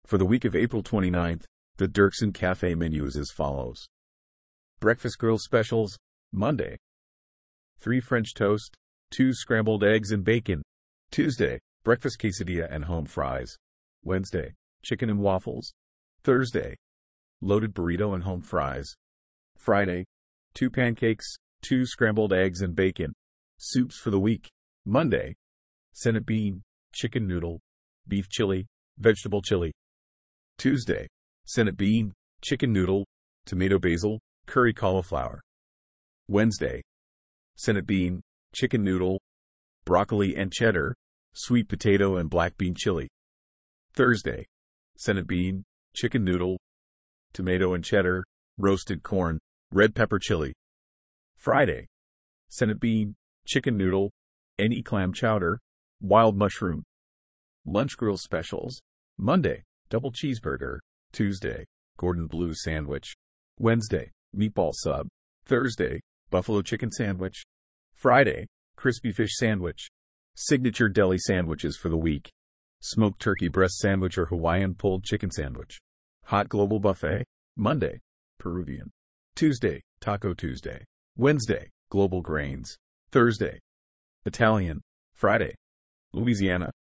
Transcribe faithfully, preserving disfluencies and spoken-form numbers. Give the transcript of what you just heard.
For the week of April twenty-ninth, the Dirksen Cafe menu is as follows. Breakfast grill specials, Monday. three French toast, two scrambled eggs and bacon. Tuesday, breakfast quesadilla and home fries. Wednesday, chicken and waffles. Thursday, loaded burrito and home fries. Friday, two pancakes, two scrambled eggs and bacon. Soups for the week. Monday, Senate bean, chicken noodle, beef chili, vegetable chili. Tuesday, Senate bean, chicken noodle, tomato basil, curry cauliflower. Wednesday, Senate bean, chicken noodle, broccoli and cheddar, sweet potato and black bean chili. Thursday, Senate bean, chicken noodle, tomato and cheddar, roasted corn, red pepper chili. Friday, Senate bean, chicken noodle, any clam chowder, wild mushroom. Lunch grill specials. Monday, double cheeseburger. Tuesday, Gordon Blue sandwich. Wednesday, meatball sub. Thursday, buffalo chicken sandwich. Friday, crispy fish sandwich. Signature deli sandwiches for the week. Smoked turkey breast sandwich or Hawaiian pulled chicken sandwich. Hot global buffet. Monday, Peruvian. Tuesday, Taco Tuesday. Wednesday, global grains. Thursday, Italian. Friday, Louisiana.